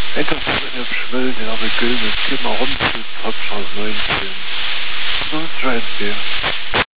Einfach so in der Schwellen, in der Gülme, 4 mal rund, Hauptstraße 19. So, Trend, ja.